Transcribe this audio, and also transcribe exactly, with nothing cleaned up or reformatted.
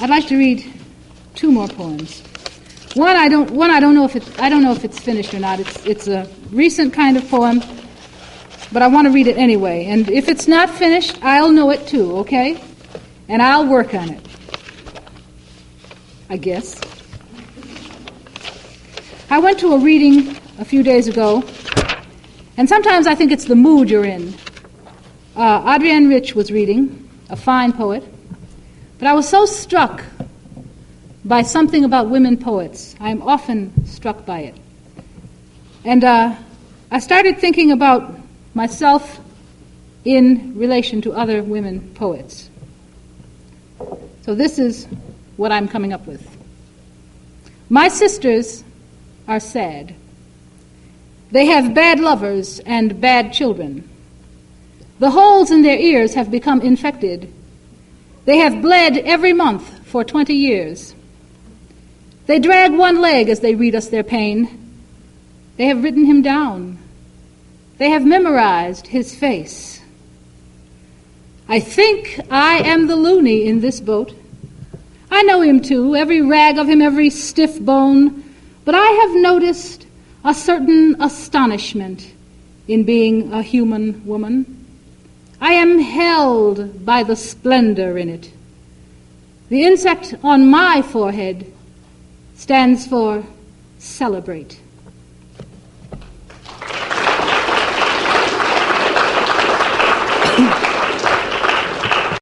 I'd like to read two more poems. One I don't one I don't know if it's I don't know if it's finished or not. It's it's a recent kind of poem, but I want to read it anyway. And if it's not finished, I'll know it too, okay? And I'll work on it. I guess. I went to a reading a few days ago, and sometimes I think it's the mood you're in. Uh, Adrienne Rich was reading, a fine poet, but I was so struck by something about women poets. I am often struck by it. And uh, I started thinking about myself in relation to other women poets. So this is what I'm coming up with. My sisters are sad. They have bad lovers and bad children. The holes in their ears have become infected. They have bled every month for twenty years. They drag one leg as they read us their pain. They have written him down. They have memorized his face. I think I am the loony in this boat. I know him too, every rag of him, every stiff bone, but I have noticed a certain astonishment in being a human woman. I am held by the splendor in it. The insect on my forehead stands for celebrate.